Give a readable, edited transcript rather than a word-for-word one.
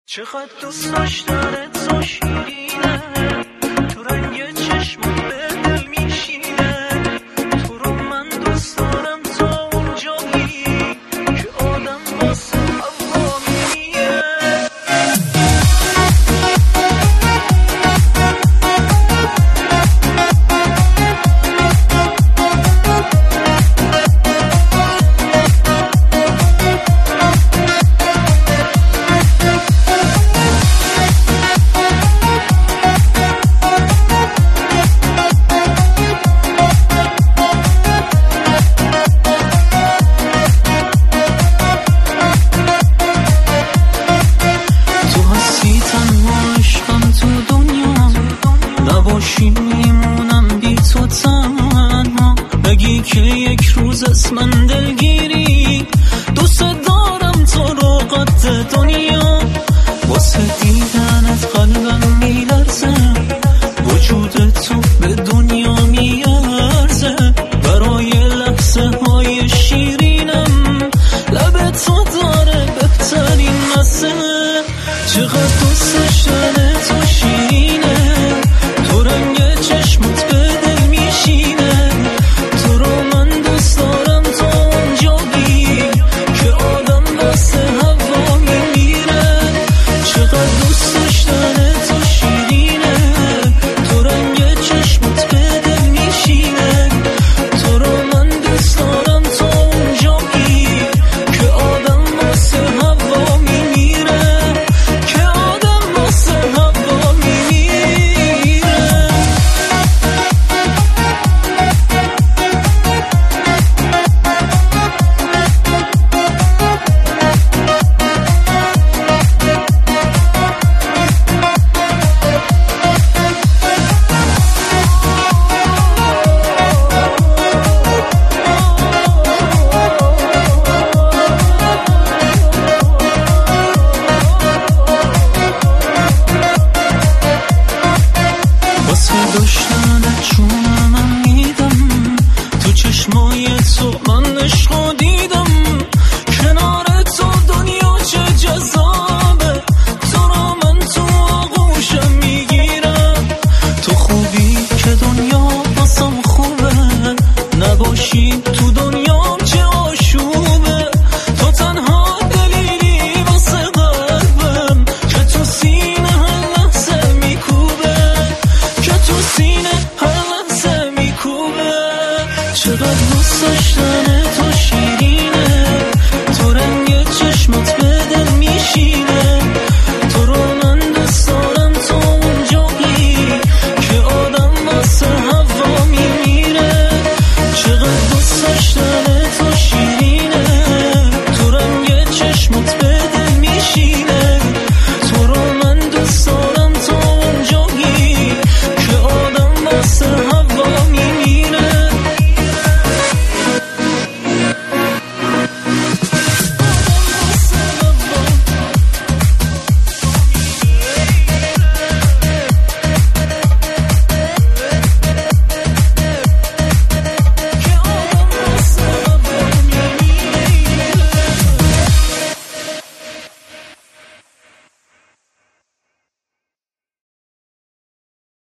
چقدر دوست داشتنت تو شیرینه، تو رنگ چشمم به دل میشینه، تو رو من دوست دارم تا اون جایی که آدم واسه حوامیه. نباشی میمونم بی تو تنها، بگی که یک روز از من دلگیری، دوست دارم تو رو قد دنیا.